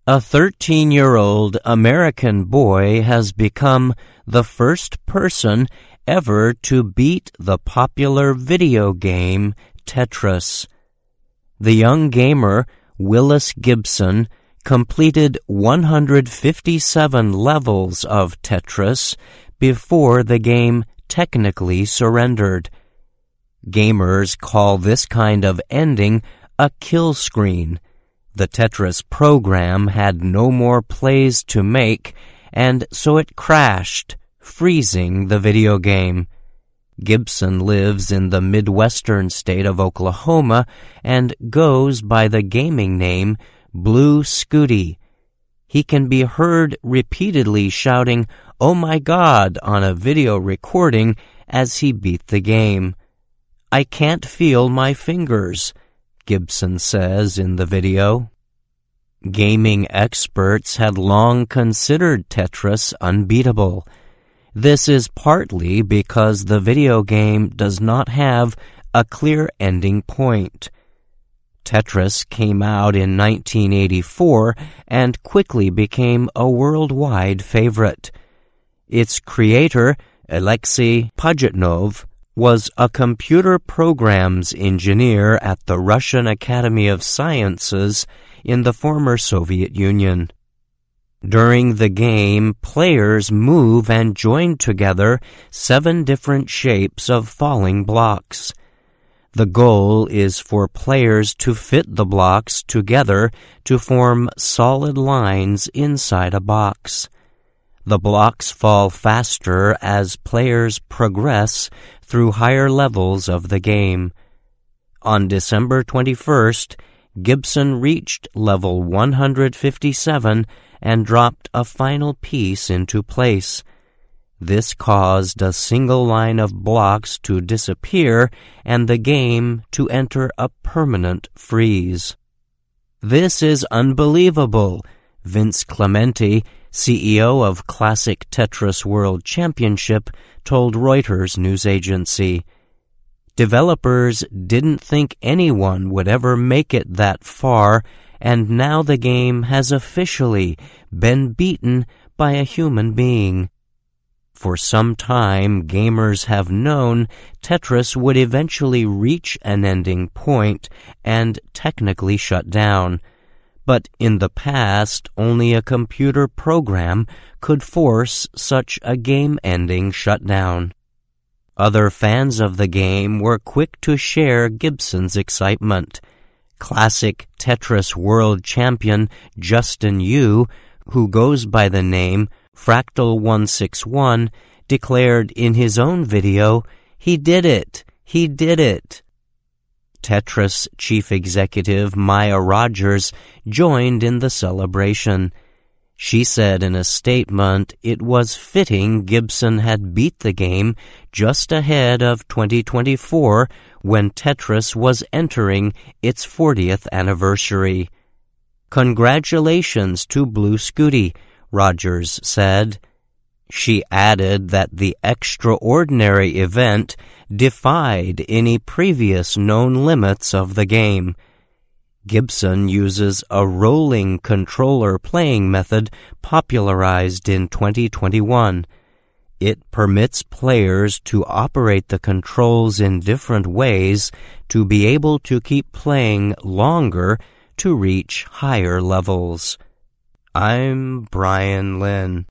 A 13-year-old American boy has become the first person ever to beat the popular video game Tetris. The young gamer, Willis Gibson, completed 157 levels of Tetris before the game technically surrendered. Gamers call this kind of ending a kill screen. The Tetris program had no more plays to make, and so it crashed, freezing the video game. Gibson lives in the Midwestern state of Oklahoma and goes by the gaming name Blue Scooty. He can be heard repeatedly shouting, "Oh my God," on a video recording as he beat the game. "I can't feel my fingers," Gibson says in the video. Gaming experts had long considered Tetris unbeatable. This is partly because the video game does not have a clear ending point. Tetris came out in 1984 and quickly became a worldwide favorite. Its creator, Alexei Pajitnov, was a computer programs engineer at the Russian Academy of Sciences in the former Soviet Union. During the game, players move and join together 7 different shapes of falling blocks. The goal is for players to fit the blocks together to form solid lines inside a box. The blocks fall faster as players progress through higher levels of the game. On December 21st, Gibson reached level 157 and dropped a final piece into place. This caused a single line of blocks to disappear and the game to enter a permanent freeze. "This is unbelievable," Vince Clementi, CEO of Classic Tetris World Championship, told Reuters news agency. "Developers didn't think anyone would ever make it that far, and now the game has officially been beaten by a human being." For some time, gamers have known Tetris would eventually reach an ending point and technically shut down. But in the past, only a computer program could force such a game-ending shutdown. Other fans of the game were quick to share Gibson's excitement. Classic Tetris World Champion Justin Yu, who goes by the name Fractal161, declared in his own video, "He did it! He did it!" Tetris chief executive Maya Rogers joined in the celebration. She said in a statement it was fitting Gibson had beat the game just ahead of 2024 when Tetris was entering its 40th anniversary. "Congratulations to Blue Scooty," Rogers said. She added that the extraordinary event defied any previous known limits of the game. Gibson uses a rolling controller playing method popularized in 2021. It permits players to operate the controls in different ways to be able to keep playing longer to reach higher levels. I'm Brian Lynn.